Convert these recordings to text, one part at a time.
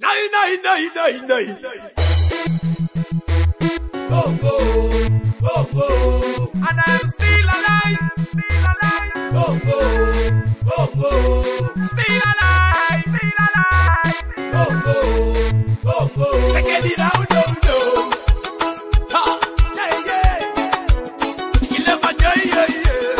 Nay, nay, nay, nay, nay, nay. Bongo, bongo. And I'm still alive, still alive. Bongo, bongo. Still alive, still alive. Bongo, bongo. Check it out, no, no. Ha, yeah, yeah. You never die, yeah, yeah.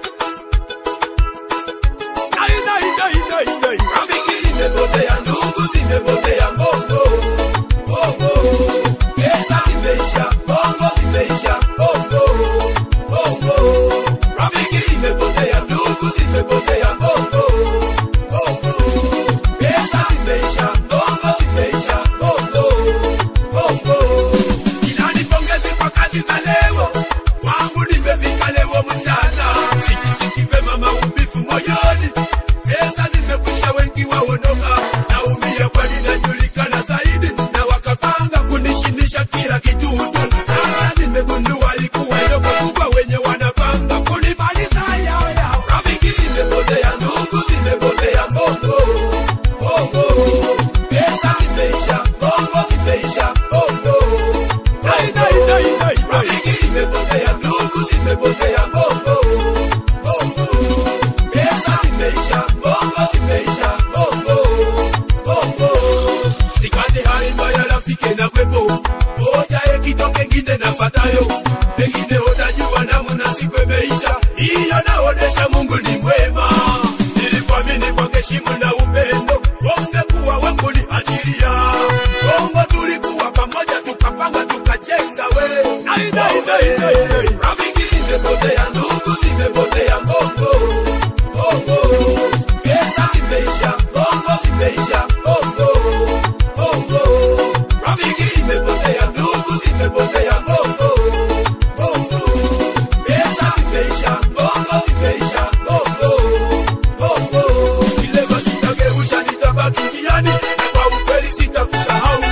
Nay, nay, nay, nay, nay. Rafiki zimebotea, ndugu zimebotea, bongo, bongo. Pesa zimeisha, bongo zimeisha, bongo, bongo. Rafiki zimebotea, ndugu zimepotea, bongo, bongo. Pesa zimeisha, bongo zimeisha, bongo, bongo. Ilani pongezi kwa kazi za leo, wangu nimefika leo mchana. Siki vema maumivu moyoni, pesa zimekwisha wengi waondoka. Naumia kwani najulikana zaidi, na wakapanga kunishinisha kila kitutu. Sasa nimegundua ilikuwa yoka kubwa wenye wanapanga kunimaliza yao yao. Rafiki zimepotea, ndugu zimepotea, bongo, bongo. Pesa zimeisha, bongo zimeisha, bongo, dai, dai, dai, dai. Rafiki zimepotea, ndugu zimepotea, bongo, bongo. Pesa zimeisha, bongo zimeisha, bongo, bongo. Sikani hali mbaya rafiki na kwepo, moja ekitoke ngine nafatayo, pengine utajua namna siku imeisha. Hiyo naonesha Mungu ni mwema. Nilikuamini kwa heshima na upendo, ungekuwa wangu ni ajiria. Bongo tulikuwa pamoja, tukapanga tukajenga we. Dai, dai, dai, dai, dai. Rafiki zimepotea, ndugu zimepotea, bongo, bongo. Pesa zimeisha, bongo zimeisha, bongo, bongo. Rafiki zimepotea, ndugu zimepotea, bongo, bongo. Pesa zimeisha, bongo zimeisha, bongo, bongo. Ile basi tageusha nitabaki njiani, na kwa ukweli sitakusahau.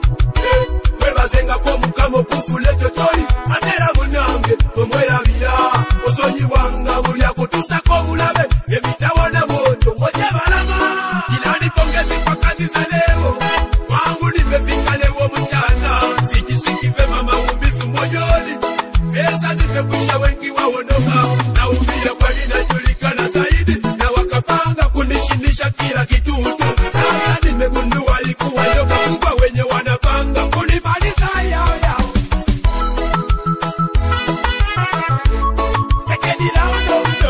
Wewe zenga kwa mukamo kufulete tori, atera munange omwera bia. Osonyi wanga mulya kutusa ko ulabe, emitawana moto ngoje balama. Ilani pongezi kwa kazi za leo, wangu nimefika leo mchana. Siki vema maumivu moyoni, pesa zimekwisha wengi waondoka. Naumia kwani najulikana zaidi, na wakapanga kunishinisha kila kitutu. Sasa nimegundua ilikuwa yoka kubwa wenye wanapanga kunimaliza yao yao. Second it out, no, no.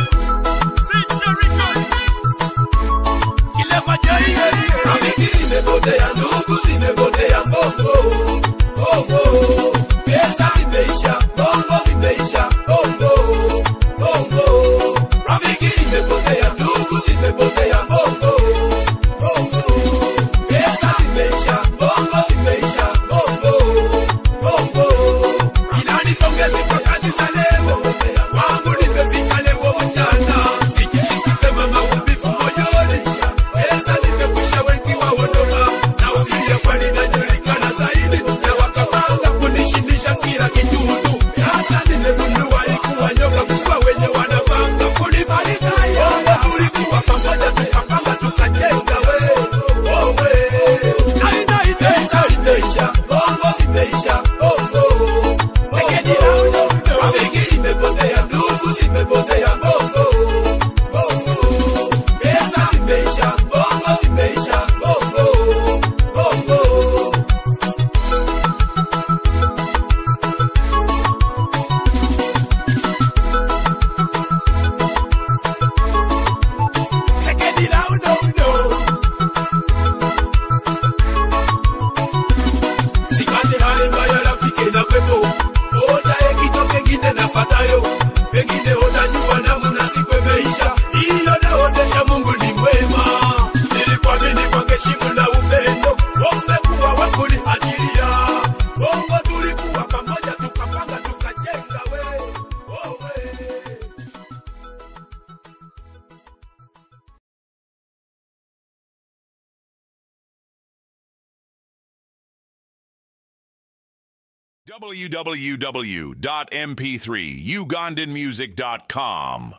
Rafiki zimepotea, ndugu zimepotea, bongo, bongo. Pesa zimeisha, bongo zimeisha, bongo, bongo. Rafiki zimepotea, ndugu zimepotea, bongo, bongo. Pesa zimeisha, bongo zimeisha, bongo, bongo. Ilani pongezi kwa kazi za leo, wangu nimefika leo mchana. Siki vema maumivu moyoni, pesa zimekwisha wengi waondoka. Naumia kwani najulikana zaidi, na wakapanga kunishinisha kila kitutu. Sasa nimegundua ilikuwa nyoka kubwa wenye wanapanga kunimaliza yao. Tulikuwa pamoja, tukapanga tukajenga we, oh we. Dai, dai, dai, dai, zimeisha, bongo zimeisha, bongo, bongo. Rafiki zimepotea, ndugu zimepotea, bongo, bongo. Pesa zimeisha, bongo zimeisha, bongo, bongo. Check it out, no, no. Sikani hali mbaya rafiki na kwepo, moja ekitoke ngine nafatayo, pengine utajua namna siku imeisha. Hiyo naonesha Mungu ni mwema. Nilikuamini kwa heshima na upendo, ungekuwa wangu ni ajiria. Bongo tulikuwa pamoja, tukapanga tukajenga we, oh we. www.mp3ugandanmusic.com